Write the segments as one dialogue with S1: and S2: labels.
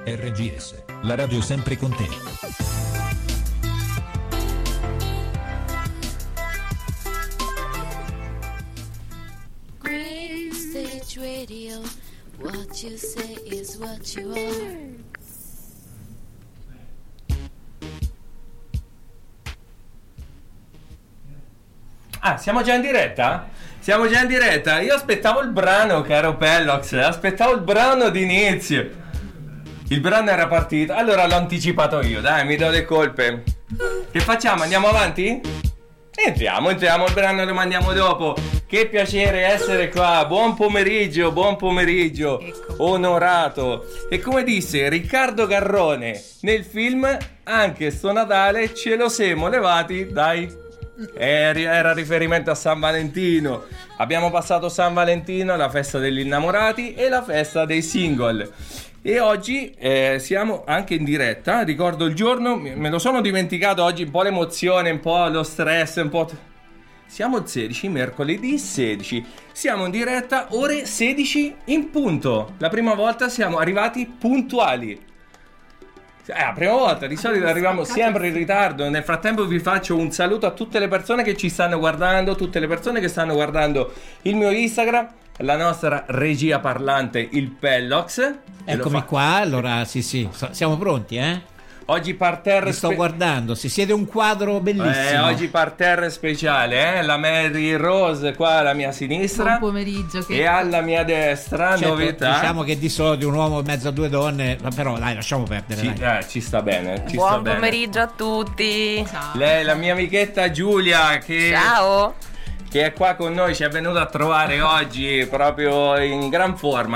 S1: RGS, la radio sempre con te.
S2: Green Stage Radio, what you say is what you are.
S3: Ah, siamo già in diretta? Siamo già in diretta. Io aspettavo il brano, caro Pellox. Aspettavo il brano d'inizio. Il brano era partito. Allora l'ho anticipato io. Dai, mi do le colpe. Che facciamo? Andiamo avanti? Entriamo. Il brano lo mandiamo dopo. Che piacere essere qua. Buon pomeriggio. Onorato. E come disse Riccardo Garrone nel film, anche sto Natale ce lo siamo levati, dai. Era riferimento a San Valentino. Abbiamo passato San Valentino, la festa degli innamorati e la festa dei single. E oggi siamo anche in diretta. Ricordo il giorno, me lo sono dimenticato oggi, un po' l'emozione, un po' lo stress, un po'. Siamo il 16, mercoledì 16. Siamo in diretta, ore 16 in punto. La prima volta siamo arrivati puntuali. La prima volta, di solito arriviamo sempre in ritardo. Nel frattempo vi faccio un saluto a tutte le persone che ci stanno guardando, tutte le persone che stanno guardando il mio Instagram, la nostra regia parlante, il Pellox.
S4: Eccomi qua, allora sì, siamo pronti, eh?
S3: Oggi parterre
S4: sto guardando, si siede un quadro bellissimo.
S3: Oggi parterre speciale, la Mary Rose qua alla mia sinistra.
S5: Buon pomeriggio.
S3: E alla mia destra,
S4: certo,
S3: novità.
S4: Diciamo che di solito un uomo in mezzo a due donne, però dai, lasciamo perdere.
S3: Ci sta bene.
S6: Buon pomeriggio a tutti.
S5: Ciao.
S3: Lei, la mia amichetta Giulia,
S6: Ciao.
S3: Che è qua con noi, ci è venuta a trovare oggi proprio in gran forma.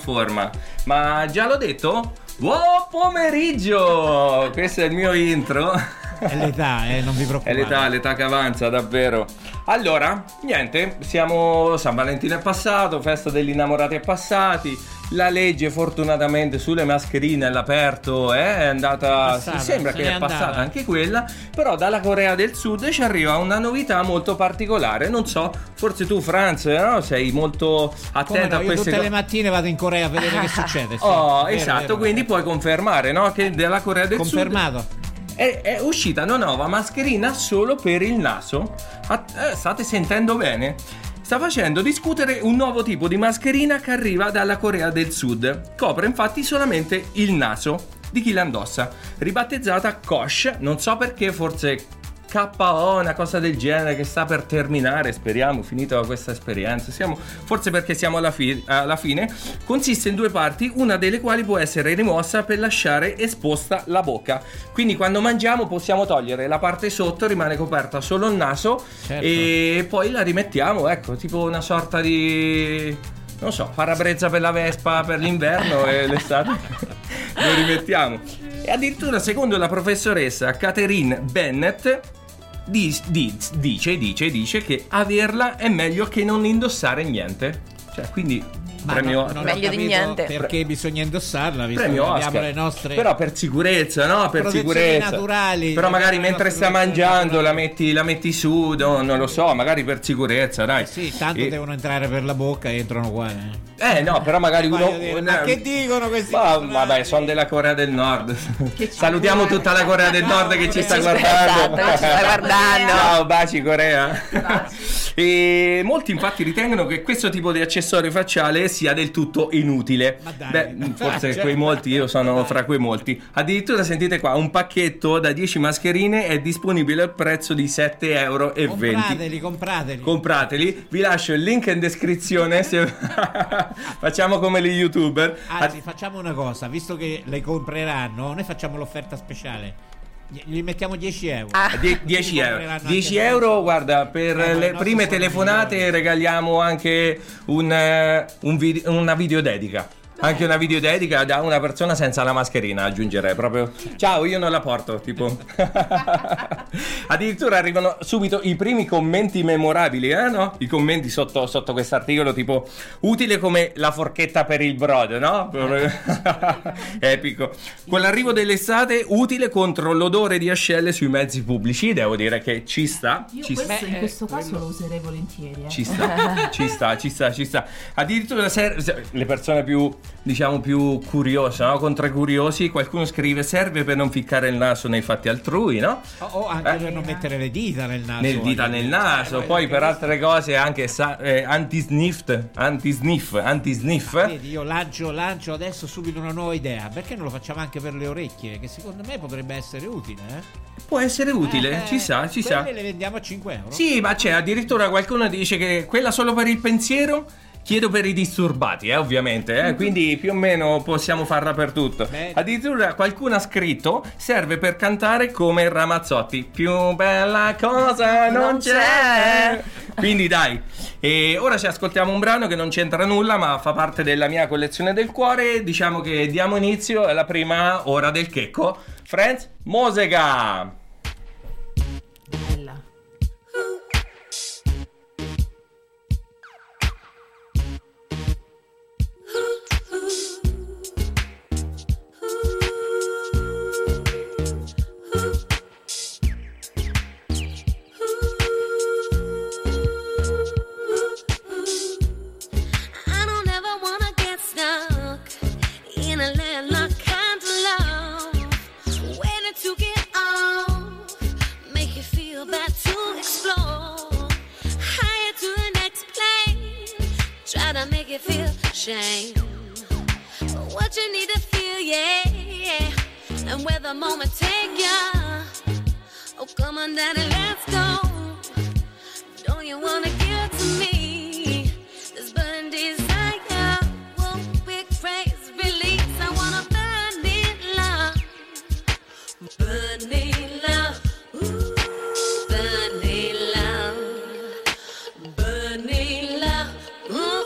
S3: Ma già l'ho detto? Buon pomeriggio! Questo è il mio intro.
S4: È l'età, non vi preoccupate.
S3: È l'età che avanza, davvero. Allora, niente, San Valentino è passato, festa degli innamorati è passati. La legge fortunatamente sulle mascherine all'aperto è andata, sembra che è passata anche quella. Però dalla Corea del Sud ci arriva una novità molto particolare. Non so, forse tu Franz, no? Sei molto attento a queste cose.
S4: Tutte le mattine vado in Corea a vedere che succede. Sì.
S3: Esatto, quindi puoi confermare, no? Che della Corea del Sud è uscita una nuova mascherina solo per il naso. State sentendo bene? Sta facendo discutere un nuovo tipo di mascherina che arriva dalla Corea del Sud. Copre infatti solamente il naso di chi la indossa. Ribattezzata Kosh, non so perché, forse KO, una cosa del genere che sta per terminare, speriamo, finita questa esperienza. Forse perché siamo alla fine. Consiste in due parti, una delle quali può essere rimossa per lasciare esposta la bocca. Quindi quando mangiamo possiamo togliere la parte sotto, rimane coperta solo il naso, certo. E poi la rimettiamo, ecco, tipo una sorta di, non so, parabrezza per la Vespa per l'inverno e l'estate lo rimettiamo. E addirittura secondo la professoressa Catherine Bennett dice che averla è meglio che non indossare niente. Cioè, quindi premio,
S6: non meglio di niente.
S4: Perché bisogna indossarla, visto
S3: premio
S4: che abbiamo
S3: Oscar.
S4: Le nostre,
S3: però per sicurezza, no? Per sicurezza
S4: naturali.
S3: Però magari mentre sta mangiando la metti su, non lo so, magari per sicurezza, dai.
S4: Sì, tanto devono entrare per la bocca e entrano qua.
S3: No, però magari uno.
S4: Ma che dicono questi?
S3: Vabbè, sono della Corea del Nord. Salutiamo tutta la Corea del Nord che ci sta guardando.
S6: Esatto, ci sta guardando.
S3: Ciao, baci Corea. E molti infatti ritengono che questo tipo di accessorio facciale sia del tutto inutile. Forse quei molti, io sono fra quei molti. Addirittura sentite qua, un pacchetto da 10 mascherine è disponibile al prezzo di 7,20 €. Comprateli. Vi lascio il link in descrizione. Facciamo come gli YouTuber.
S4: Anzi, facciamo una cosa, visto che le compreranno, noi facciamo l'offerta speciale. Gli mettiamo 10 euro.
S3: 10 euro. 10 euro, guarda, per le prime telefonate regaliamo anche una videodedica. Anche una videodedica da una persona senza la mascherina, aggiungerei proprio. Ciao, io non la porto, tipo. Addirittura arrivano subito i primi commenti memorabili, no? I commenti sotto quest'articolo, tipo utile come la forchetta per il brodo, no? Epico. Con l'arrivo dell'estate, utile contro l'odore di ascelle sui mezzi pubblici. Devo dire che ci sta.
S5: In questo caso lo userei volentieri.
S3: Ci sta. Addirittura le persone più diciamo più curiosa, no? Contra i curiosi. Qualcuno scrive: serve per non ficcare il naso nei fatti altrui, no?
S4: O anche per non mettere le dita nel naso.
S3: Nel naso. Poi per altre cose anche anti-sniff.
S4: Vedi, io lancio adesso subito una nuova idea. Perché non lo facciamo anche per le orecchie? Che secondo me potrebbe essere utile,
S3: Può essere utile, ci sa.
S4: Quelle le vendiamo a 5 euro.
S3: Sì, ma c'è addirittura qualcuno dice che quella solo per il pensiero. Chiedo per i disturbati, ovviamente, quindi più o meno possiamo farla per tutto. Addirittura qualcuno ha scritto: serve per cantare come Ramazzotti. Più bella cosa non c'è. Quindi dai, e ora ci ascoltiamo un brano che non c'entra nulla, ma fa parte della mia collezione del cuore. Diciamo che diamo inizio alla prima ora del Checco. Friends, musica!
S5: Bella.
S2: Shame. What you need to feel, yeah. And where the moment take ya. Oh, come on, daddy, let's go. Don't you wanna give to me this burning desire? Whoa, big praise, release. I wanna burn it love. Burn it love. Ooh, burn it love. Burn it love. Ooh.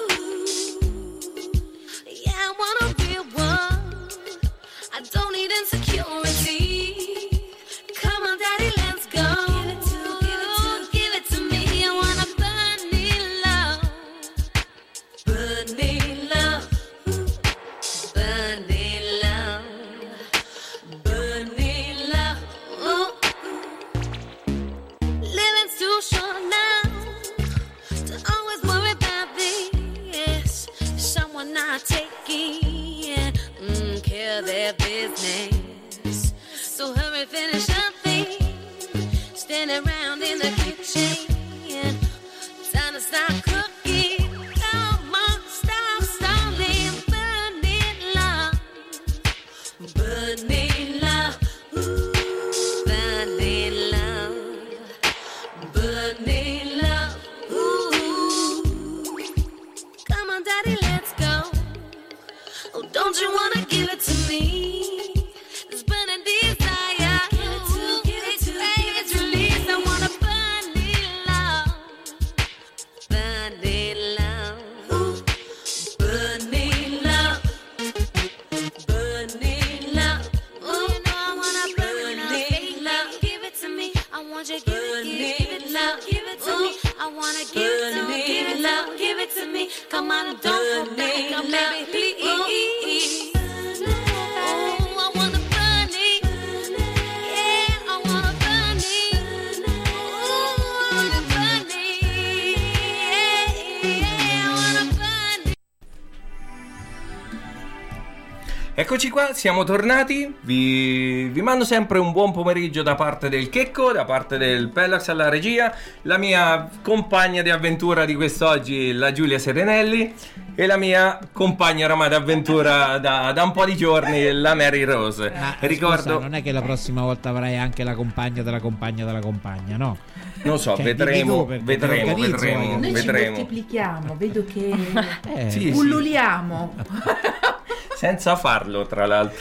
S2: Don't need insecurity. Come on, daddy, let's go. Give it to me. I wanna burn in love. Burn in love. Burn in love. Burn in love. Ooh. Living's too short now to always worry about this. Someone not taking care of their business. So hurry, finish up thing. Stand around in the kitchen. Time to start cooking. Come on, stop stalling. Burn it love. Burn it love. Ooh, burn it love. Burn it love. Ooh. Come on, daddy, let's go. Oh, don't you wanna give it to me? This burning desire. Give it to me. It's released. I wanna burn it love. Burn it love. Ooh. Burn it love. Burn it love. Ooh, you know I wanna burn it love. Give it to me. I want you to give it love. Give it to me. I wanna give it to me. Give it love. Give it to me. Come on, don't hold back. Come, baby, please.
S3: Eccoci qua, siamo tornati. Vi mando sempre un buon pomeriggio da parte del Checco, da parte del Pellax alla regia, la mia compagna di avventura di quest'oggi, la Giulia Serenelli, e la mia compagna ormai d'avventura da un po' di giorni, la Mary Rose.
S4: Ricordo, scusa, non è che la prossima volta avrai anche la compagna della compagna della compagna, no?
S3: Non so, vedremo.
S5: Noi ci moltiplichiamo, vedo che
S3: sì,
S5: ulluliamo.
S3: Senza farlo, tra l'altro.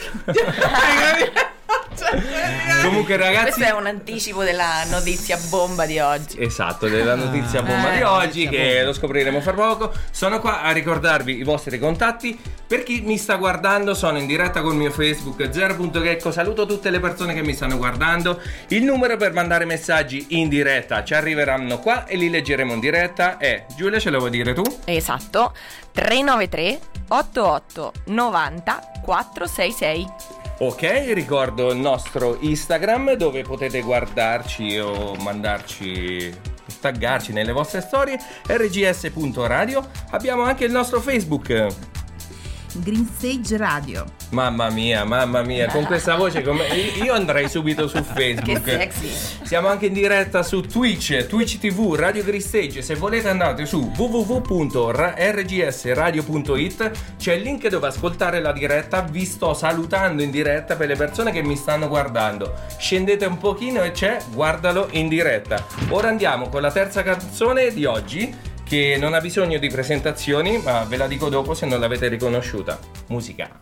S3: Comunque, ragazzi,
S6: questo è un anticipo della notizia bomba di oggi.
S3: Esatto, della notizia bomba di oggi, che lo scopriremo fra poco. Sono qua a ricordarvi i vostri contatti. Per chi mi sta guardando, sono in diretta col mio Facebook Zero.Checco. Saluto tutte le persone che mi stanno guardando. Il numero per mandare messaggi in diretta ci arriveranno qua e li leggeremo in diretta. Giulia, ce lo vuoi dire tu?
S6: Esatto, 393 88 90 466.
S3: Ok, ricordo il nostro Instagram dove potete guardarci o mandarci, taggarci nelle vostre storie, rgs.radio. Abbiamo anche il nostro Facebook.
S5: Green Stage Radio.
S3: Mamma mia, con questa voce io andrei subito su Facebook.
S6: Che sexy.
S3: Siamo anche in diretta su Twitch TV, Radio Green Stage. Se volete andate su www.rgsradio.it, c'è il link dove ascoltare la diretta. Vi sto salutando in diretta per le persone che mi stanno guardando. Scendete un pochino e c'è Guardalo in diretta. Ora andiamo con la terza canzone di oggi, che non ha bisogno di presentazioni, ma ve la dico dopo se non l'avete riconosciuta. Musica.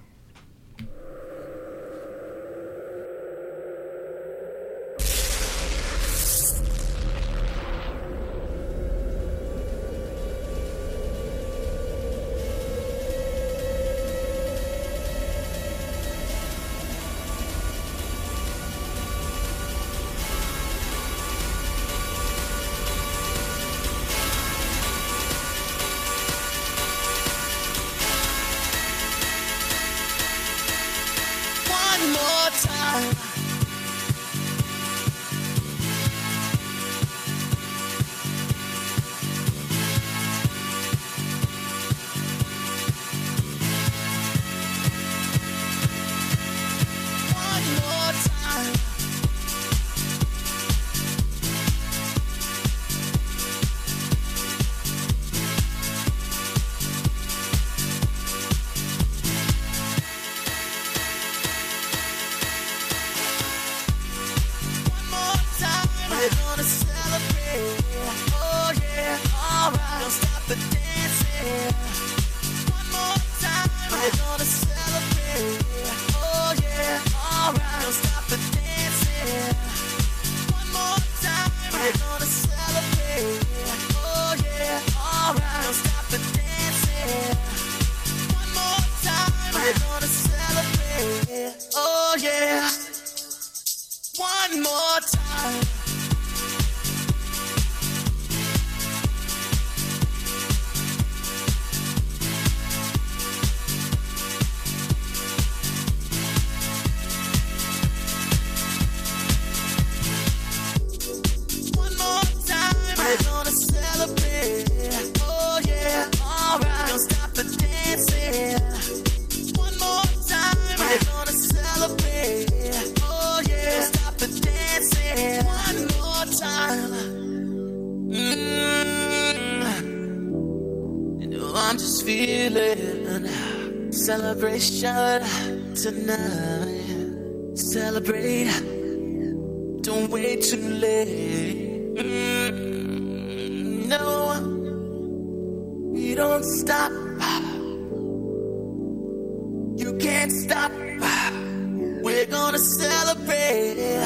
S7: Celebration tonight. Celebrate. Don't wait too late. No, we don't stop. You can't stop. We're gonna celebrate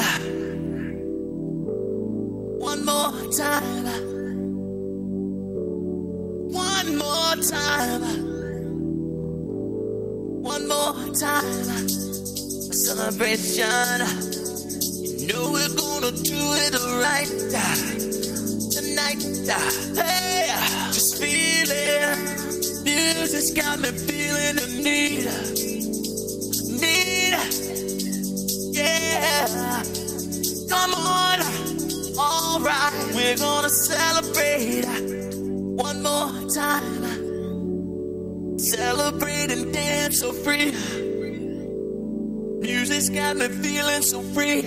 S7: one more time. One more time. One more time, a celebration. You know we're gonna do it right tonight. Hey, just feel it. Music's got me feeling the need. Yeah, come on, alright. We're gonna celebrate one more time. Celebrate and dance so free. Music's got me feeling so free.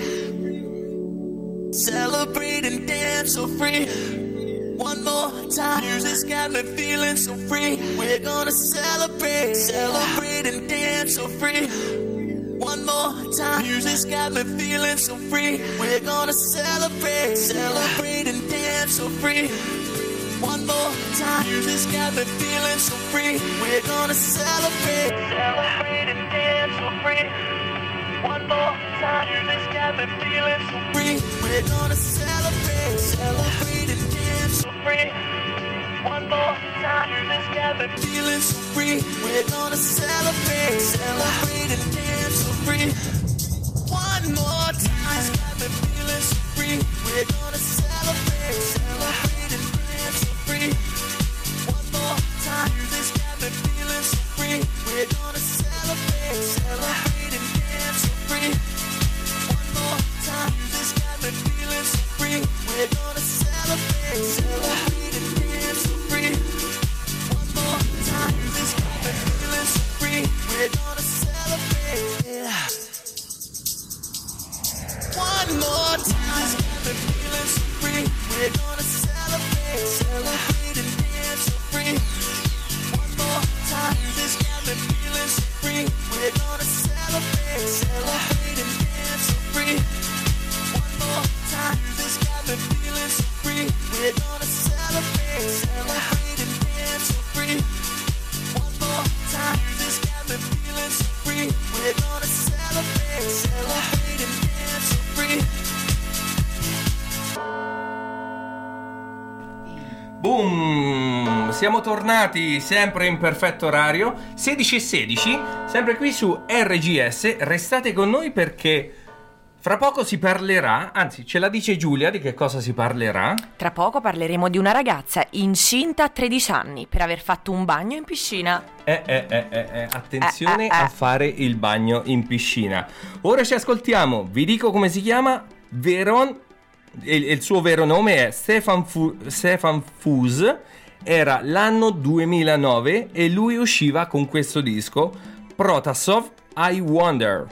S7: Celebrate and dance so free. One more time. Music's got me feeling so free. We're gonna celebrate. Celebrate and dance so free. One more time. Music's got me feeling so free. We're gonna celebrate. Celebrate and dance so free. One more time. Music's got me feeling so free. We're gonna celebrate. Celebrate and dance so free. One more time. Music's got me feeling so free. We're gonna celebrate. Celebrate and dance so free. One more time. Music's got me feeling so free. We're gonna celebrate. Celebrate and dance so free. One more time. Music's got me feeling so free. We're gonna celebrate. Celebrate and dance so free. One more time. Music's got me feeling so free. We're gonna celebrate. Celebrate and dance so free. One more time. Music's got me feeling so free. We're gonna celebrate. Celebrate and dance so free. One more time. Music's got me feeling so free. me feeling so free. We're gonna celebrate, celebrate and dance so free. One more time, this got me feeling so free. We're gonna celebrate, celebrate and dance so free. One more time, this got me feeling so free. We're gonna celebrate, celebrate and dance so free. One more time, this got me feeling so free. We're gonna celebrate, celebrate and dance so free.
S3: Boom! Siamo tornati sempre in perfetto orario, 16:16, sempre qui su RGS. Restate con noi perché fra poco si parlerà, anzi ce la dice Giulia di che cosa si parlerà.
S6: Tra poco parleremo di una ragazza incinta a 13 anni per aver fatto un bagno in piscina.
S3: Attenzione a fare il bagno in piscina. Ora ci ascoltiamo, vi dico come si chiama, il suo vero nome è Stefan Fus, era l'anno 2009 e lui usciva con questo disco, Protasov, I Wonder.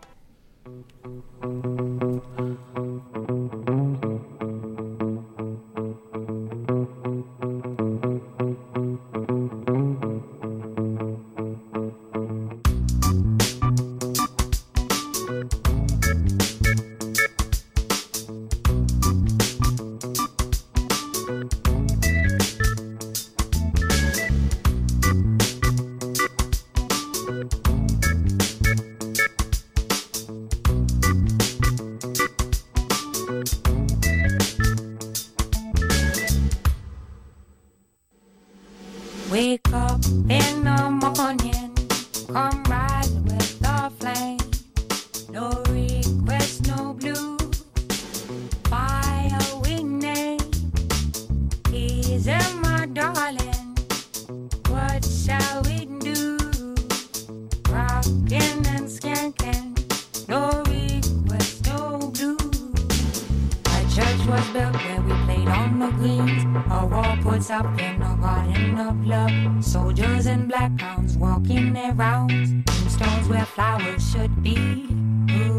S8: Wake up in the morning, come rise with the flame. No request, no blue, fire we name. Easy, my darling, what shall we do? Rockin' and skanking, no request, no blue. A church was built where we played on the greens. A wall puts up in a garden of love. Soldiers and black hounds walking their rounds. Tombstones where flowers should be. Ooh.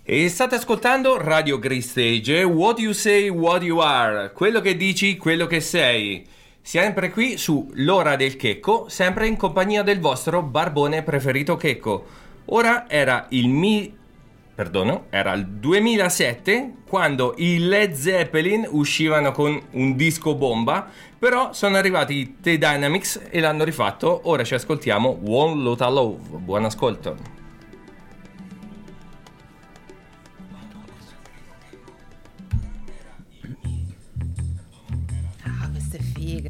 S3: E state ascoltando Radio Grey Stage, What You Say, What You Are, quello che dici, quello che sei. Sempre qui su L'Ora del Checco, sempre in compagnia del vostro barbone preferito Checco. Ora era il 2007, quando i Led Zeppelin uscivano con un disco bomba, però sono arrivati The Dynamics e l'hanno rifatto. Ora ci ascoltiamo One Lotta Love. Buon ascolto.
S5: Questa è figa.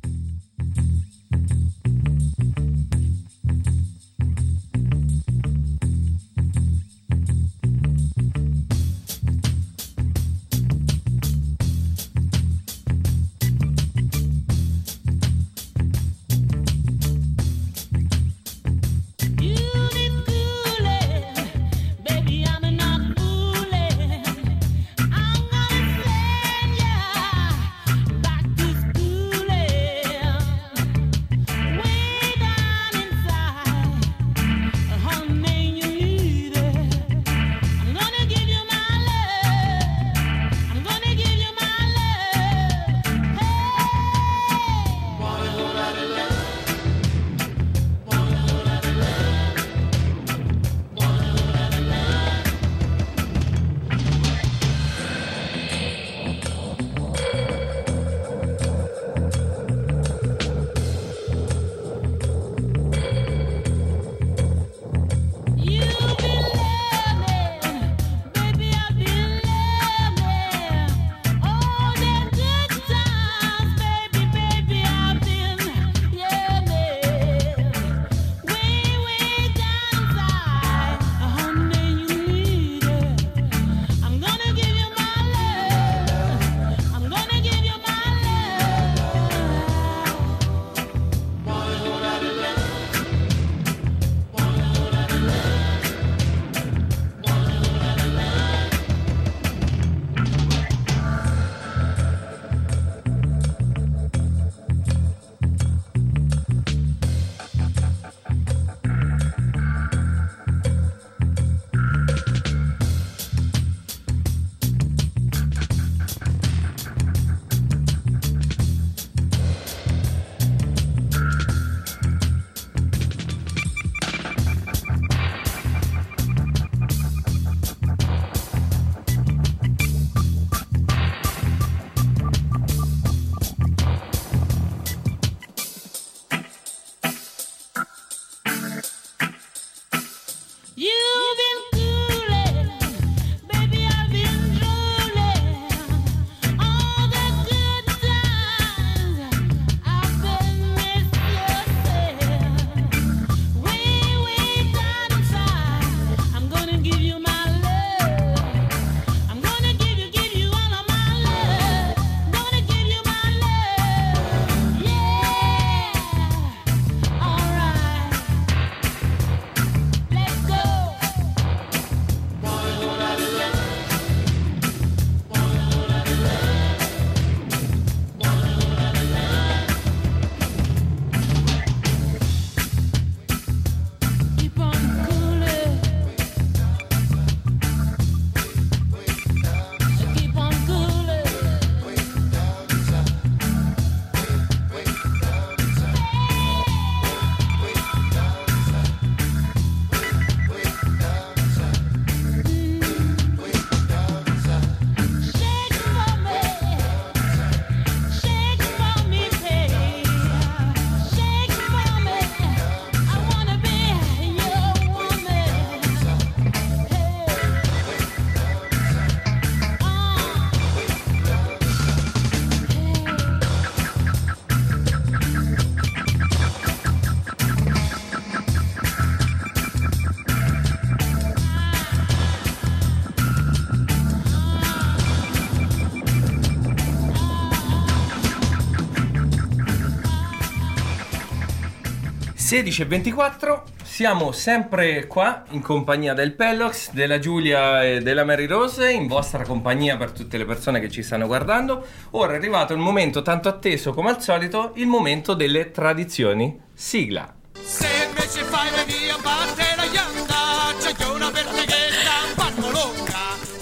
S3: e 24, siamo sempre qua in compagnia del Pellox, della Giulia e della Mary Rose, in vostra compagnia per tutte le persone che ci stanno guardando. Ora è arrivato il momento tanto atteso come al solito, il momento delle tradizioni. Sigla.
S7: Se invece fai venire a battere la ghianda, c'è già una perseghetta, un panno lunga,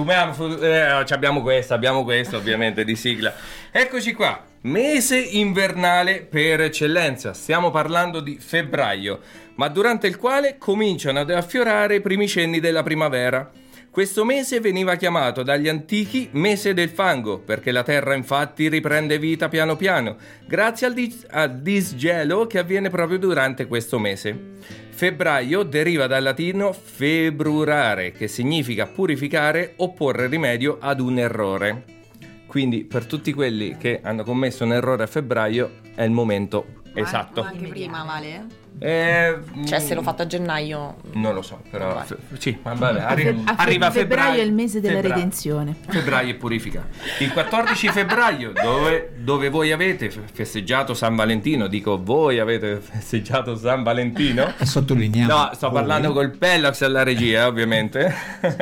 S3: abbiamo questo ovviamente di sigla. Eccoci qua, mese invernale per eccellenza, stiamo parlando di febbraio, ma durante il quale cominciano ad affiorare i primi cenni della primavera. Questo mese veniva chiamato dagli antichi mese del fango, perché la terra infatti riprende vita piano piano, grazie al disgelo che avviene proprio durante questo mese. Febbraio deriva dal latino februrare, che significa purificare o porre rimedio ad un errore. Quindi per tutti quelli che hanno commesso un errore a febbraio è il momento esatto.
S6: Ma anche prima, vale?
S9: Cioè se l'ho fatto a gennaio
S3: non lo so, però sì, arriva
S5: febbraio è il mese della redenzione.
S3: Febbraio è purifica. Il 14 febbraio dove voi avete festeggiato San Valentino, dico voi avete festeggiato San Valentino
S4: e sottolineiamo.
S3: No, sto parlando col Pellox alla regia, ovviamente.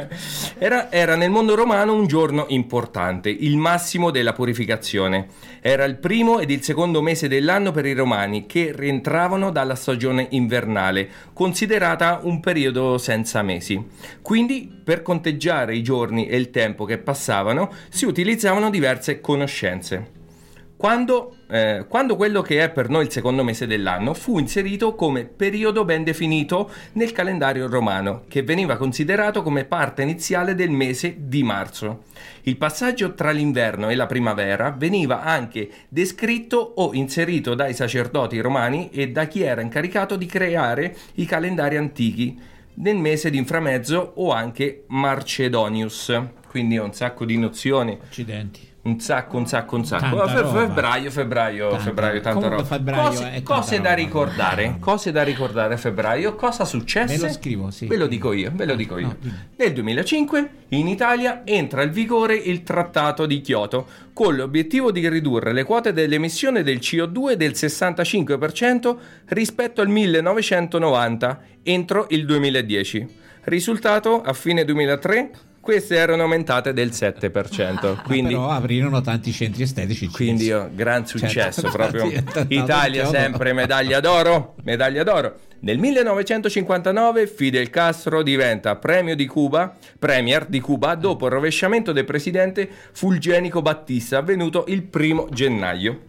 S3: Era nel mondo romano un giorno importante, il massimo della purificazione. Era il primo ed il secondo mese dell'anno per i romani, che rientravano dalla stagione invernale, considerata un periodo senza mesi. Quindi, per conteggiare i giorni e il tempo che passavano, si utilizzavano diverse conoscenze. Quando quello che è per noi il secondo mese dell'anno fu inserito come periodo ben definito nel calendario romano, che veniva considerato come parte iniziale del mese di marzo. Il passaggio tra l'inverno e la primavera veniva anche descritto o inserito dai sacerdoti romani e da chi era incaricato di creare i calendari antichi nel mese di inframezzo o anche Marcedonius. Quindi ho un sacco di nozioni.
S4: Accidenti.
S3: Un sacco. Febbraio, tanta roba. Cose da ricordare a febbraio. Cosa successe?
S4: Ve lo scrivo, sì.
S3: Ve lo dico io. Nel 2005 in Italia entra in vigore il Trattato di Kyoto con l'obiettivo di ridurre le quote dell'emissione del CO2 del 65% rispetto al 1990 entro il 2010. Risultato, a fine 2003 queste erano aumentate del 7%. Quindi
S4: però aprirono tanti centri estetici.
S3: Quindi gran successo, proprio. Italia sempre medaglia d'oro. Nel 1959 Fidel Castro diventa premier di Cuba dopo il rovesciamento del presidente Fulgencio Batista avvenuto il 1 gennaio.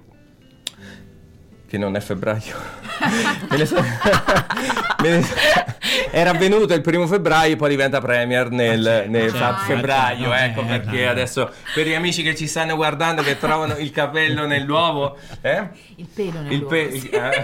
S3: Che non è febbraio. Era avvenuto il 1 febbraio, poi diventa premier nel febbraio. Ecco perché adesso per gli amici che ci stanno guardando, che trovano il capello nell'uovo,
S5: il pelo nell'uovo.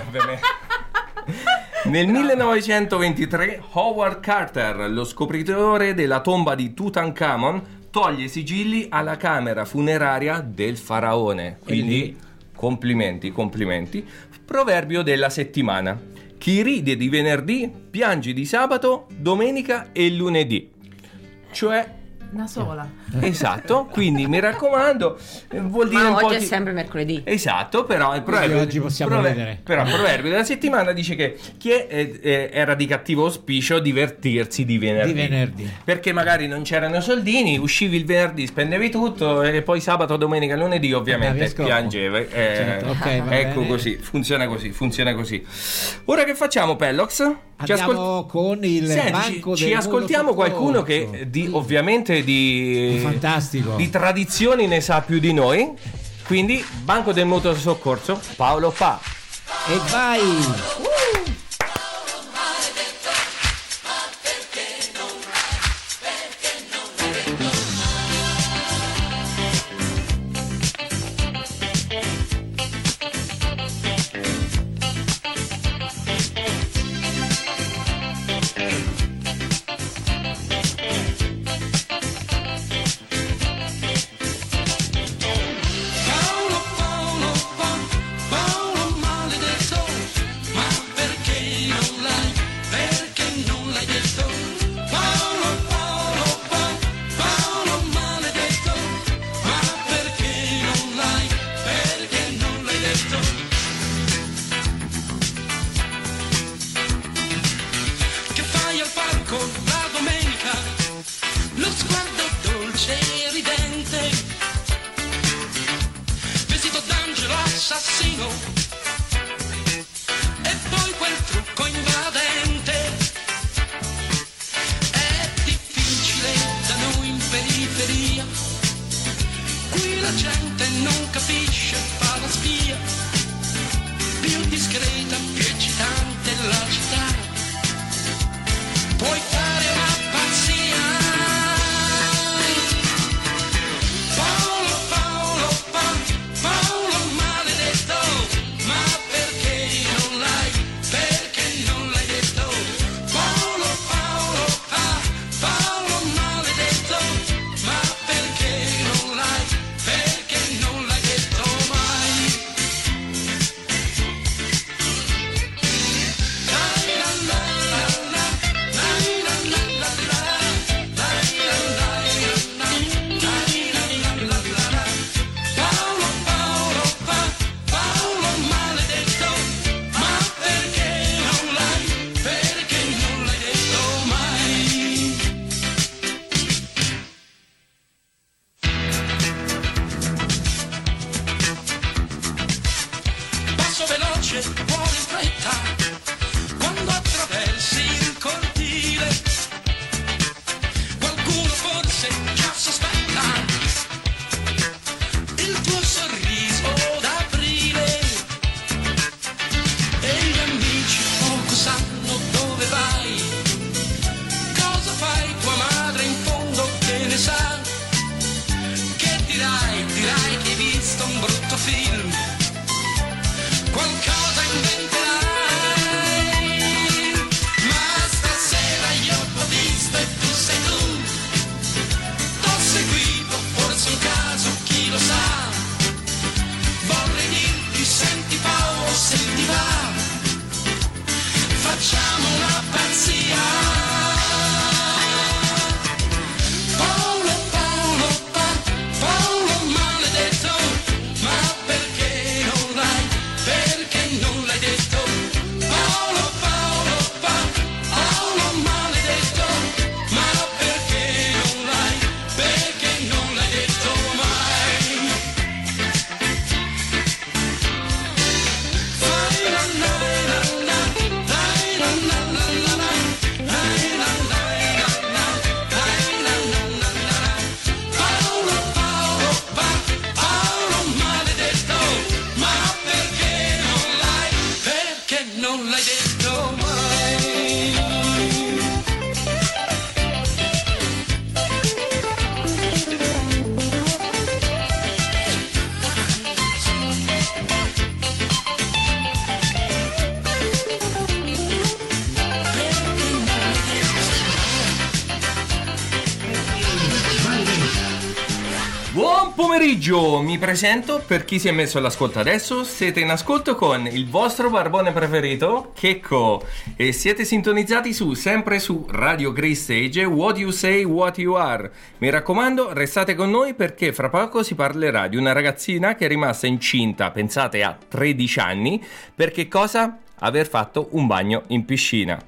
S3: Nel 1923 Howard Carter, lo scopritore della tomba di Tutankhamon, toglie i sigilli alla camera funeraria del faraone. Quindi complimenti. Proverbio della settimana: chi ride di venerdì piange di sabato, domenica e lunedì. Cioè
S5: una sola.
S3: Esatto, quindi mi raccomando, vuol dire
S9: ma
S3: un
S9: oggi
S3: po'
S9: è sempre mercoledì.
S3: Esatto, però il proverbio
S4: oggi possiamo vedere.
S3: Però il proverbio della settimana dice che chi era di cattivo auspicio divertirsi di venerdì. Perché magari non c'erano soldini, uscivi il venerdì, spendevi tutto e poi sabato, domenica e lunedì ovviamente piangevi.
S4: Certo, ecco
S3: bene. Così, funziona così. Ora che facciamo, Pellox?
S4: Andiamo con il banco del
S3: ci ascoltiamo qualcuno che ovviamente di
S4: fantastico,
S3: di tradizioni ne sa più di noi, quindi banco del mutuo soccorso, Paolo Pa.
S4: E vai!
S7: luce vuole in fretta, quando attraversi il cortile, qualcuno forse già sospetta il tuo sorriso d'aprile, e gli amici poco sanno dove vai, cosa fai, tua madre in fondo che ne sa, che dirai che hai visto un brutto film, qualcosa inventerai, ma stasera io t'ho visto e tu sei tu, t'ho seguito, forse un caso, chi lo sa, vorrei dirti senti Paolo se ti va, facciamo una pazzia.
S3: Pomeriggio, mi presento per chi si è messo all'ascolto adesso. Siete in ascolto con il vostro barbone preferito, Checco, e siete sintonizzati sempre su Radio Grey Stage. What you say, what you are. Mi raccomando, restate con noi perché fra poco si parlerà di una ragazzina che è rimasta incinta, pensate, a 13 anni, perché cosa? Aver fatto un bagno in piscina.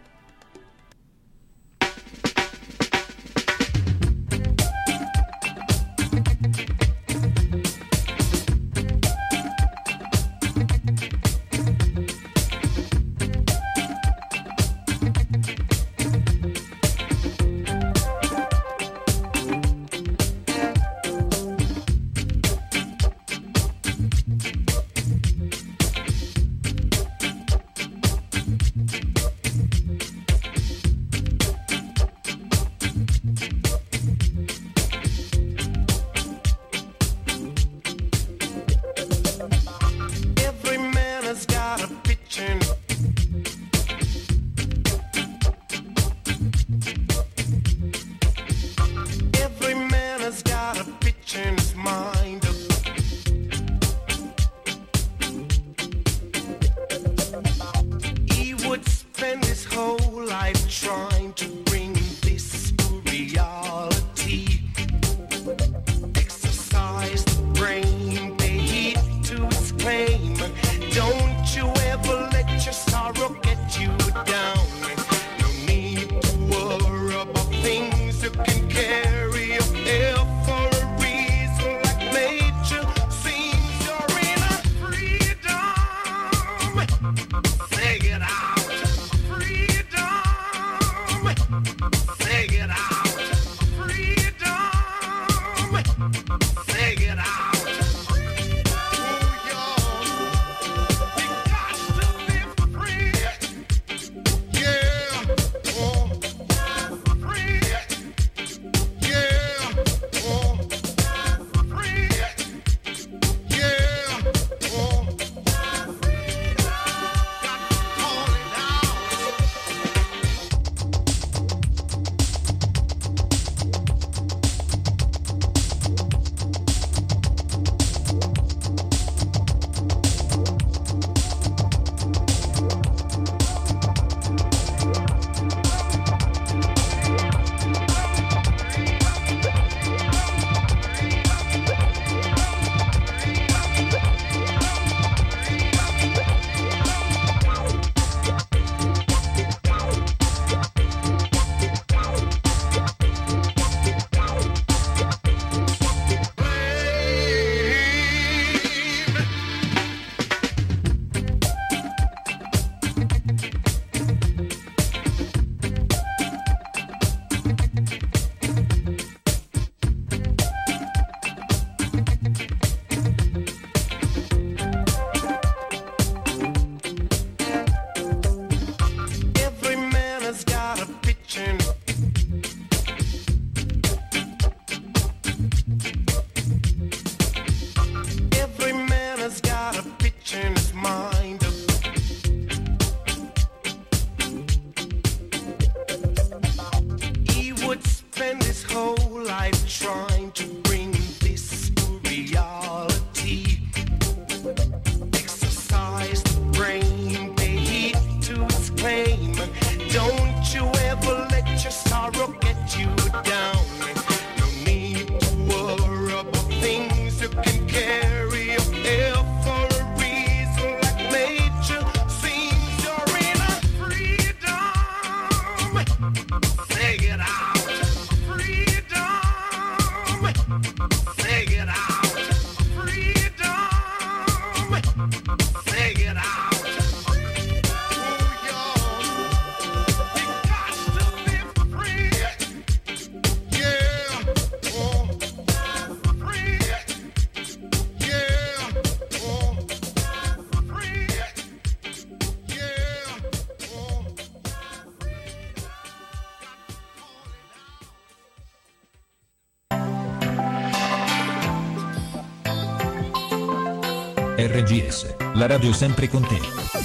S1: RGS, la radio sempre con te.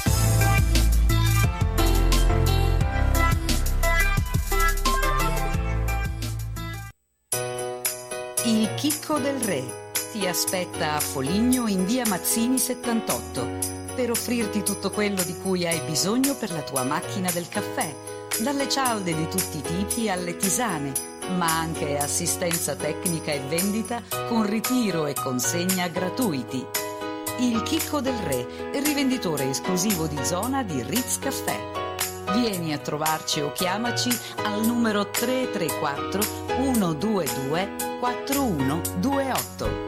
S10: Il Chicco del Re ti aspetta a Foligno in via Mazzini 78 per offrirti tutto quello di cui hai bisogno per la tua macchina del caffè, dalle cialde di tutti i tipi alle tisane, ma anche assistenza tecnica e vendita con ritiro e consegna gratuiti. Il Chicco del Re, rivenditore esclusivo di zona di Ritz Caffè. Vieni a trovarci o chiamaci al numero 334 122 4128.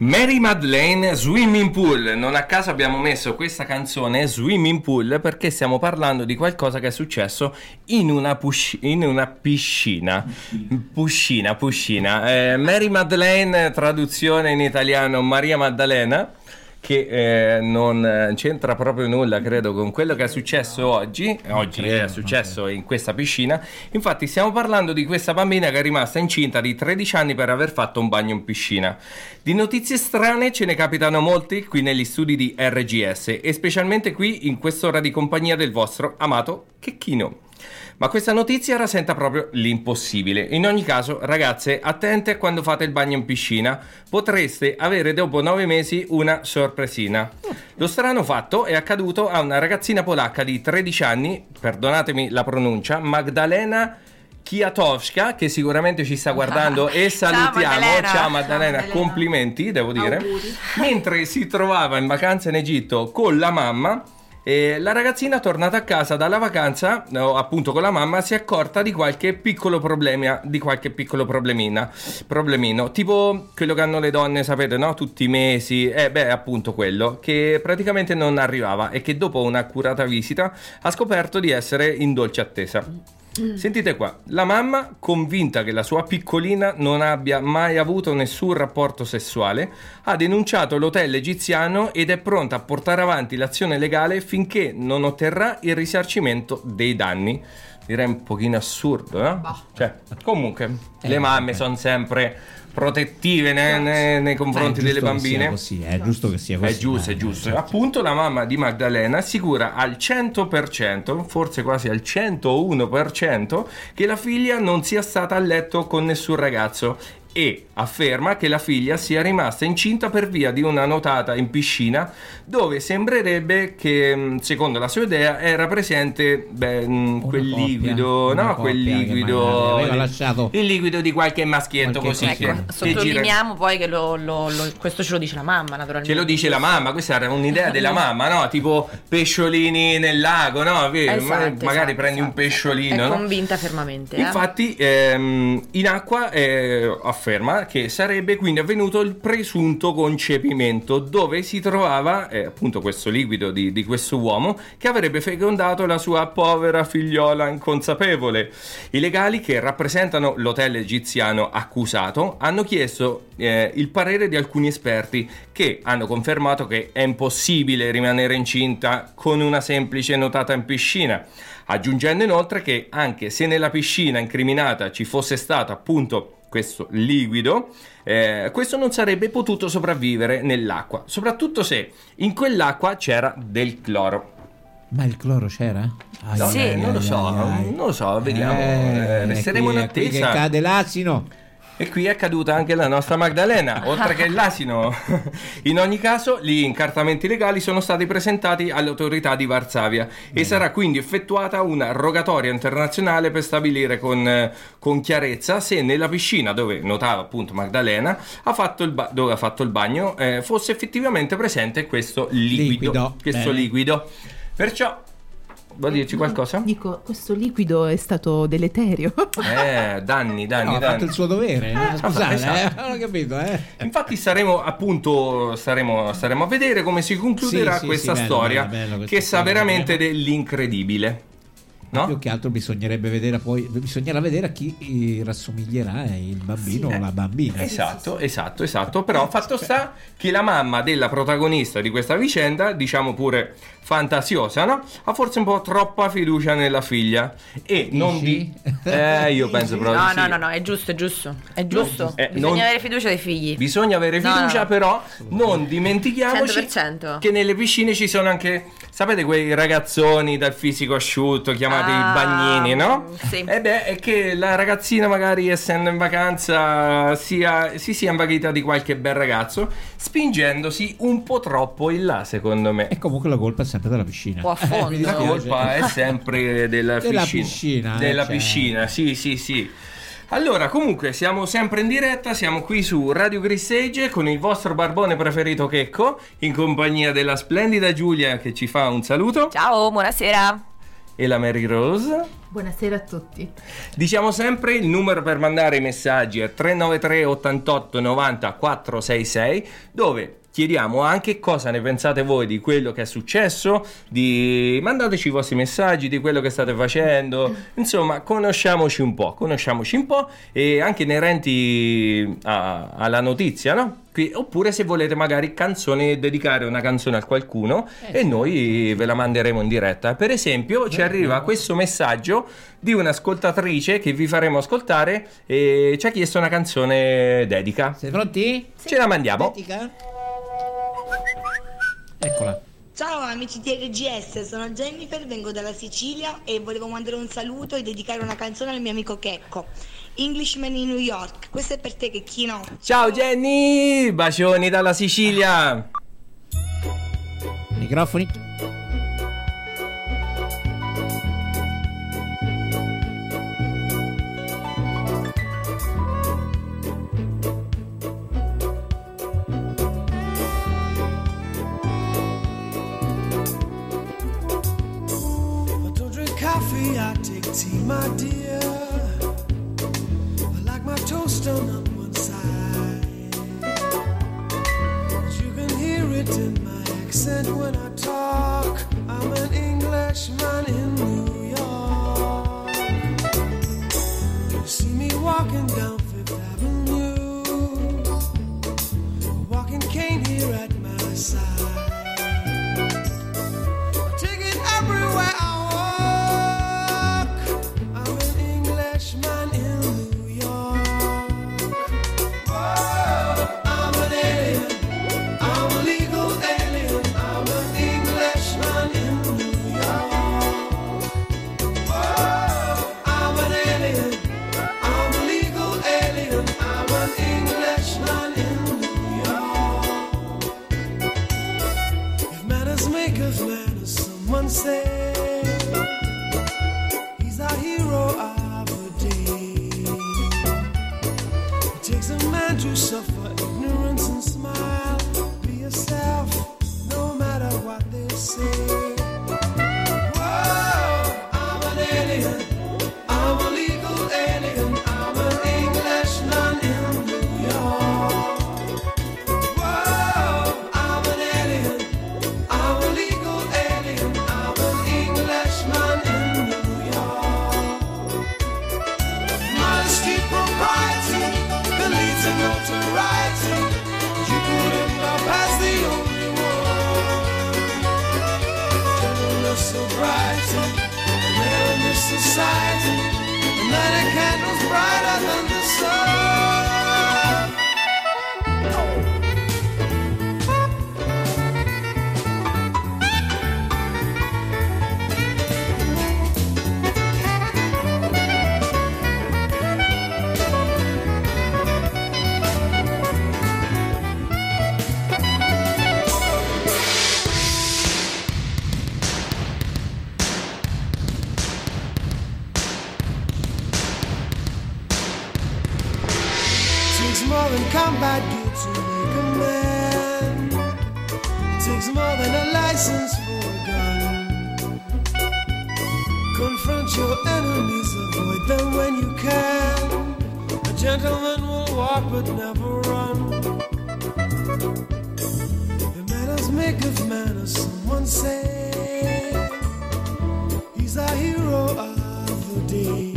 S3: Mary Madeleine Swimming Pool. Non a caso abbiamo messo questa canzone Swimming Pool perché stiamo parlando di qualcosa che è successo in una piscina. Mary Madeleine, traduzione in italiano Maria Maddalena, che non c'entra proprio nulla, credo, con quello che è successo oggi è successo in questa piscina. Infatti stiamo parlando di questa bambina che è rimasta incinta di 13 anni per aver fatto un bagno in piscina. Di notizie strane ce ne capitano molti qui negli studi di RGS e specialmente qui in quest'ora di compagnia del vostro amato Checchino. Ma questa notizia rasenta proprio l'impossibile. In ogni caso, ragazze, attente quando fate il bagno in piscina, potreste avere dopo 9 mesi una sorpresina. Lo strano fatto è accaduto a una ragazzina polacca di 13 anni, perdonatemi la pronuncia, Magdalena Kwiatkowska, che sicuramente ci sta guardando e salutiamo. Ciao Maddalena, complimenti, devo dire. Auguri. Mentre si trovava in vacanza in Egitto con la mamma, e la ragazzina, tornata a casa dalla vacanza, appunto con la mamma, si è accorta di qualche piccolo problemino, tipo quello che hanno le donne, sapete, no? Tutti i mesi, appunto quello, che praticamente non arrivava e che dopo un'accurata visita ha scoperto di essere in dolce attesa. Sentite qua, la mamma, convinta che la sua piccolina non abbia mai avuto nessun rapporto sessuale, ha denunciato l'hotel egiziano ed è pronta a portare avanti l'azione legale finché non otterrà il risarcimento dei danni. Direi un pochino assurdo, no? Cioè, comunque, le mamme sono sempre protettive nei confronti delle bambine.
S4: È giusto che sia così.
S3: È giusto. Appunto, la mamma di Magdalena assicura al 100%, forse quasi al 101%, che la figlia non sia stata a letto con nessun ragazzo e afferma che la figlia sia rimasta incinta per via di una nuotata in piscina dove sembrerebbe che, secondo la sua idea, era presente quel liquido, il liquido di qualche maschietto, così.
S9: Ecco, sottolineiamo poi che questo ce lo dice la mamma, naturalmente.
S3: Ce lo dice la mamma, questa era un'idea della mamma, no? Tipo pesciolini nel lago, no? Magari prendi un pesciolino.
S9: È convinta fermamente.
S3: Infatti, in acqua afferma che sarebbe quindi avvenuto il presunto concepimento, dove si trovava appunto questo liquido di questo uomo che avrebbe fecondato la sua povera figliola inconsapevole. I legali che rappresentano l'hotel egiziano accusato hanno chiesto il parere di alcuni esperti che hanno confermato che è impossibile rimanere incinta con una semplice nuotata in piscina, aggiungendo inoltre che anche se nella piscina incriminata ci fosse stato appunto questo liquido, questo non sarebbe potuto sopravvivere nell'acqua, soprattutto se in quell'acqua c'era del cloro.
S4: Ma il cloro c'era?
S3: Sì, non lo so, vediamo. Resteremo in attesa.
S4: Qui che cade l'asino.
S3: E qui è caduta anche la nostra Magdalena, oltre che l'asino. In ogni caso, gli incartamenti legali sono stati presentati alle autorità di Varsavia e sarà quindi effettuata una rogatoria internazionale per stabilire con chiarezza se nella piscina dove nuotava appunto Magdalena dove ha fatto il bagno fosse effettivamente presente questo liquido. Liquido. Perciò vuoi dirci qualcosa?
S5: Dico, questo liquido è stato deleterio.
S3: Danni.
S4: Ha fatto il suo dovere. Scusate, non ho capito.
S3: Infatti staremo a vedere come si concluderà questa storia, bello, che sa veramente dell'incredibile. No?
S4: Più che altro bisognerà vedere a chi rassomiglierà il bambino o la bambina.
S3: Esatto. Però fatto sta che la mamma della protagonista di questa vicenda, diciamo pure fantasiosa, no? Ha forse un po' troppa fiducia nella figlia e io penso proprio
S9: no, è giusto. Bisogna avere fiducia dei figli.
S3: Bisogna avere fiducia, però non dimentichiamoci
S9: 100%.
S3: che nelle piscine ci sono anche, sapete, quei ragazzoni dal fisico asciutto chiamati i bagnini, no?
S9: Sì.
S3: È che la ragazzina, magari essendo in vacanza, si sia invaghita di qualche bel ragazzo, spingendosi un po' troppo in là, secondo me.
S4: E comunque la colpa è sempre della piscina.
S9: O a fondo.
S3: La colpa è sempre della piscina. Della piscina, sì. Allora, comunque, siamo sempre in diretta, siamo qui su Radio Gristage con il vostro barbone preferito Checco, in compagnia della splendida Giulia che ci fa un saluto.
S9: Ciao, buonasera.
S3: e la Mary Rose.
S5: Buonasera a tutti.
S3: Diciamo sempre il numero per mandare i messaggi è 393 88 90 466, dove chiediamo anche cosa ne pensate voi di quello che è successo, mandateci i vostri messaggi di quello che state facendo, insomma conosciamoci un po' e anche inerenti alla notizia, no? Oppure se volete magari dedicare una canzone a qualcuno e noi ve la manderemo in diretta. Per esempio ci arriva questo messaggio di un'ascoltatrice che vi faremo ascoltare e ci ha chiesto una canzone dedica.
S4: Siete pronti?
S3: Ce la mandiamo.
S4: Dedica? Eccola.
S11: Ciao amici di RGS, sono Jennifer, vengo dalla Sicilia e volevo mandare un saluto e dedicare una canzone al mio amico Checco, Englishman in New York. Questo è per te Checchino.
S3: Ciao Jenny, bacioni dalla Sicilia.
S4: Microfoni.
S12: I take tea, my dear. I like my toast done on one side. You can hear it in my accent when I talk. I'm an Englishman in New York. You see me walking down Fifth Avenue, a walking cane here at my side. I take it everywhere I say he's our hero of the day. It takes a man to suffer ignorance and smile. Be yourself, no matter what they say. Whoa, I'm an alien, I'm a legal alien, I'm an Englishman in New York. Whoa, I'm an alien, I'm a legal alien, Englishman in New York. Modesty, propriety, can lead to notoriety. You could end up as the only one. Gentleness, sobriety, rare in this society. And light a candle's brighter than the sun. More than combat gear to make a man. It takes more than a license for a gun. Confront your enemies, avoid them when you can. A gentleman will walk but never run. The manners make of manners, someone say. He's our hero of the day.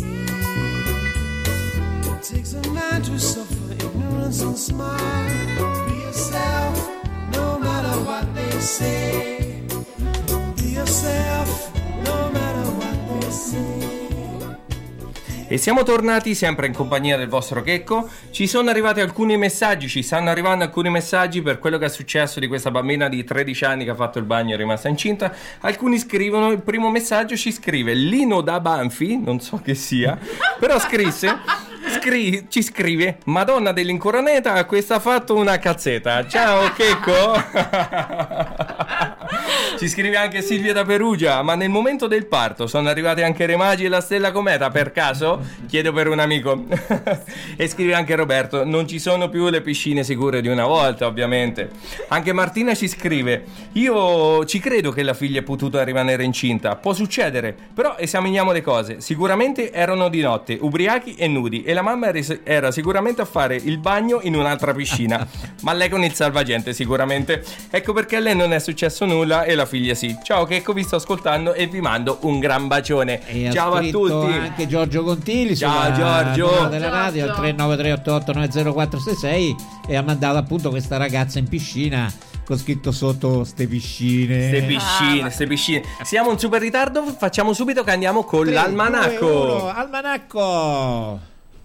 S12: It takes a man to suffer ignorance and smile. Be yourself, no matter what they say. Be yourself, no matter what they say.
S3: E siamo tornati sempre in compagnia del vostro Checco. Ci stanno arrivando alcuni messaggi per quello che è successo di questa bambina di 13 anni che ha fatto il bagno e è rimasta incinta. Alcuni scrivono, il primo messaggio ci scrive Lino da Banfi, non so che sia, però ci scrive Madonna dell'Incoroneta, questa ha fatto una cazzetta. Ciao Checco. Ci scrive anche Silvia da Perugia: ma nel momento del parto sono arrivati anche i Re Magi e la Stella Cometa per caso? Chiedo per un amico. E scrive anche Roberto: non ci sono più le piscine sicure di una volta, ovviamente. Anche Martina ci scrive: io ci credo che la figlia è potuta rimanere incinta, può succedere, però esaminiamo le cose. Sicuramente erano di notte, ubriachi e nudi, e la mamma era sicuramente a fare il bagno in un'altra piscina, ma lei con il salvagente sicuramente. Ecco perché a lei non è successo nulla e la figlia sì. Ciao Checco, vi sto ascoltando e vi mando un gran bacione.
S4: E
S3: ciao a tutti.
S4: Anche Giorgio Contilli.
S3: Ciao Giorgio
S4: della radio al 393889046 e ha mandato appunto questa ragazza in piscina con scritto sotto ste piscine.
S3: Ste piscine. Siamo in super ritardo, facciamo subito che andiamo con l'almanacco.
S4: Almanacco.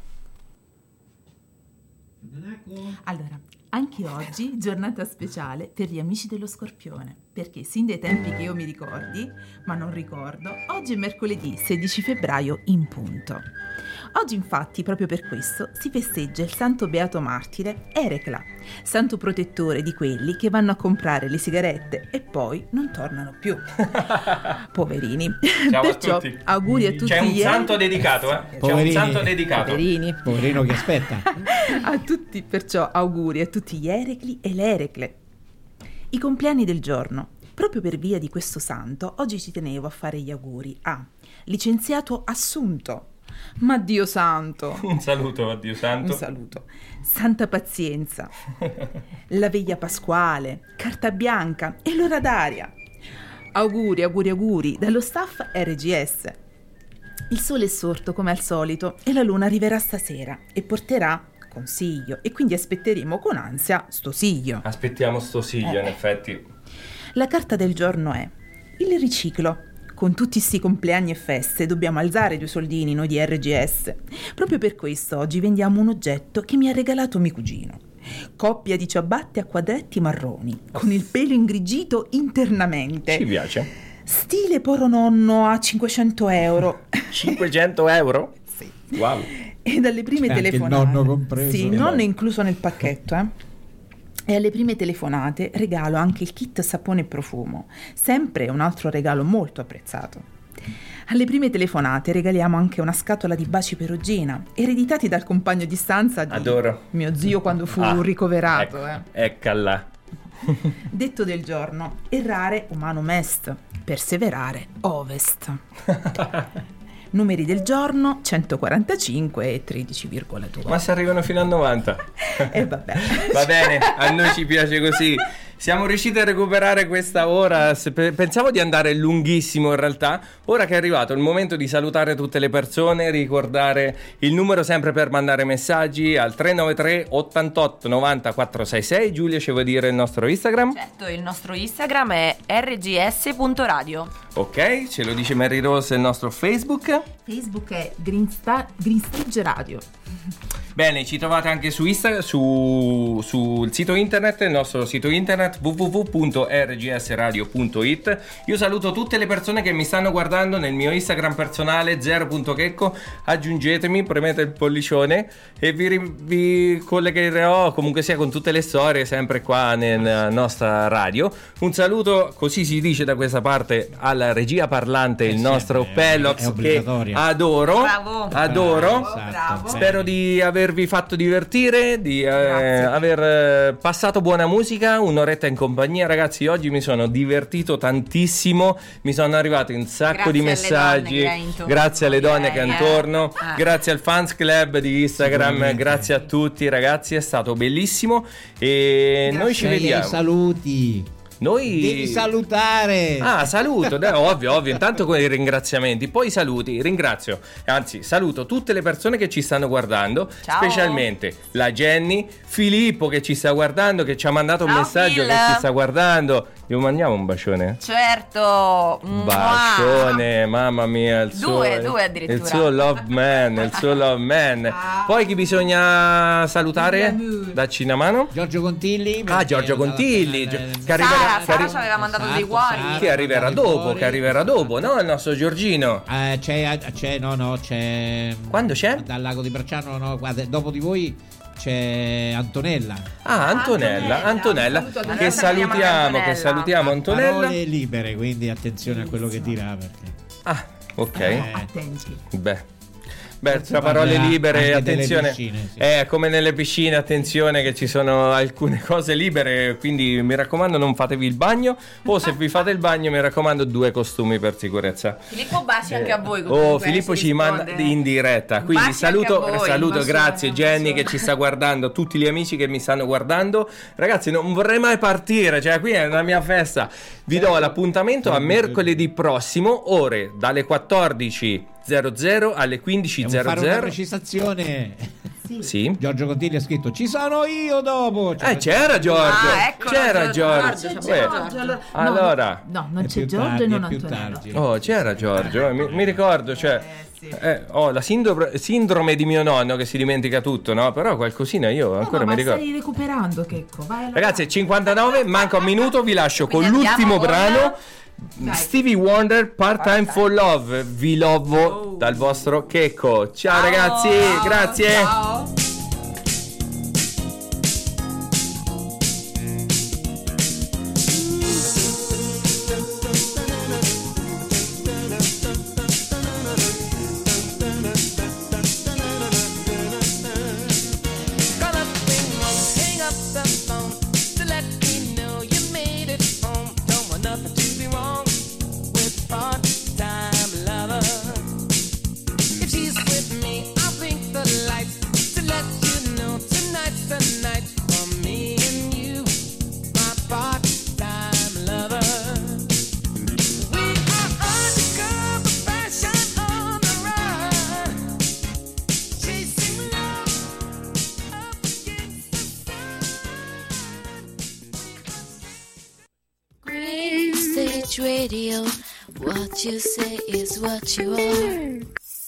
S5: Allora, anche oggi giornata speciale per gli amici dello Scorpione, perché sin dai tempi che io mi ricordi, ma non ricordo, oggi è mercoledì 16 febbraio in punto. Oggi infatti, proprio per questo, si festeggia il santo beato martire Erecla, santo protettore di quelli che vanno a comprare le sigarette e poi non tornano più. Poverini.
S3: Ciao
S5: Perciò,
S3: a tutti.
S5: Auguri a tutti.
S3: C'è un
S5: gli
S3: santo dedicato, eh? C'è un santo dedicato.
S5: Poverini.
S4: Poverino che aspetta.
S5: A tutti, perciò auguri a tutti gli Erecli e le Erecle. I compleanni del giorno. Proprio per via di questo santo, oggi ci tenevo a fare gli auguri a licenziato Assunto. Ma Dio santo.
S3: Un saluto a Dio santo.
S5: Un saluto. Santa Pazienza. La Veglia Pasquale, Carta Bianca e l'Ora d'aria. Auguri dallo staff RGS. Il sole è sorto come al solito e la luna arriverà stasera e porterà consiglio e quindi aspetteremo con ansia sto siglio.
S3: Aspettiamo sto siglio, in effetti.
S5: La carta del giorno è il riciclo. Con tutti sti compleanni e feste dobbiamo alzare 2 soldini noi di RGS. Proprio per questo oggi vendiamo un oggetto che mi ha regalato mio cugino. Coppia di ciabatte a quadretti marroni, con il pelo ingrigito internamente.
S3: Ci piace.
S5: Stile poro nonno a 500 euro.
S3: 500 euro?
S5: Sì.
S3: Wow.
S5: E dalle prime telefonate.
S4: Anche il nonno compreso.
S5: Sì, il nonno è incluso nel pacchetto, E alle prime telefonate regalo anche il kit sapone e profumo, sempre un altro regalo molto apprezzato. Alle prime telefonate regaliamo anche una scatola di baci perugina, ereditati dal compagno di stanza di
S3: Adoro.
S5: mio zio quando fu ricoverato.
S3: Eccola.
S5: Detto del giorno: errare humanum est, perseverare ovest. Numeri del giorno 145 e 13,2.
S3: Ma si arrivano fino a 90.
S5: E vabbè.
S3: Va bene, a noi ci piace così. Siamo riusciti a recuperare questa ora. Pensavo di andare lunghissimo in realtà. Ora che è arrivato il momento di salutare tutte le persone, ricordare il numero sempre per mandare messaggi al 393 88 90 466. Giulia, ci vuoi dire il nostro Instagram?
S6: Certo, il nostro Instagram è rgs.radio.
S3: Ok, ce lo dice Mary Rose il nostro Facebook.
S5: Facebook è Green Stage Radio.
S3: Bene, ci trovate anche su sul sito internet, il nostro sito internet www.rgsradio.it. Io saluto tutte le persone che mi stanno guardando nel mio Instagram personale zero.checco. Aggiungetemi, premete il pollicione e vi collegherò comunque sia con tutte le storie sempre qua nella nostra radio. Un saluto, così si dice da questa parte, alla regia parlante, il nostro Pellox, che adoro. Bravo. Spero di avervi fatto divertire, di aver passato buona musica, un'oretta in compagnia. Ragazzi, oggi mi sono divertito tantissimo, mi sono arrivati un sacco di messaggi, grazie alle donne che intorno, grazie al fans club di Instagram, grazie a tutti ragazzi, è stato bellissimo e grazie. Noi ci vediamo.
S4: Saluti. Devi salutare.
S3: Saluto, ovvio, intanto con i ringraziamenti, poi saluti, ringrazio, anzi saluto tutte le persone che ci stanno guardando. Ciao. Specialmente la Jenny, Filippo che ci sta guardando, che ci ha mandato un messaggio, che ci sta guardando. Gli mandiamo un bacione?
S6: Certo.
S3: Bacione, mamma mia,
S6: due addirittura.
S3: Il suo love man. Poi chi bisogna salutare? Dacci una mano.
S4: Giorgio Contilli.
S3: Giorgio Contilli, che arriverà.
S6: Sara ci aveva mandato dei cuori.
S3: Che arriverà dopo, no? Il nostro Giorgino.
S4: C'è.
S3: Quando c'è?
S4: Dal lago di Bracciano, no, guarda, dopo di voi. c'è Antonella.
S3: Antonella, che salutiamo Antonella.
S4: Parole libere, quindi attenzione a quello che dirà, perché...
S3: ok.
S5: Attenti.
S3: Beh, tra parole libere, attenzione.
S4: Piscine, sì.
S3: Come nelle piscine, attenzione che ci sono alcune cose libere, quindi mi raccomando non fatevi il bagno, o se vi fate il bagno mi raccomando 2 costumi per sicurezza.
S9: Filippo baci anche a voi.
S3: Filippo ci manda in diretta, quindi
S9: Baci anche a voi.
S3: saluto, grazie Jenny che ci sta guardando, tutti gli amici che mi stanno guardando. Ragazzi, non vorrei mai partire, cioè qui è una mia festa. Vi do l'appuntamento a mercoledì prossimo, ore dalle 14:00 alle 15:00.
S4: Fare una precisazione.
S3: Sì.
S4: Giorgio Contigli ha scritto ci sono io dopo.
S3: C'era Giorgio.
S9: Ecco,
S3: Giorgio. Allora.
S5: No, non c'è Giorgio e non Antonella.
S3: C'era Giorgio. Mi ricordo, cioè. Ho la sindrome di mio nonno che si dimentica tutto, no? Però qualcosina io ancora mi ricordo.
S5: Ma stai recuperando, Checco. Vai.
S3: Ragazzi, 59, manca un minuto, vi lascio con l'ultimo brano. Stevie Wonder, Part-Time for Love. Vi lovo dal vostro Checco. Ciao ragazzi, grazie.
S9: Ciao.
S2: Radio, what you say is what you are.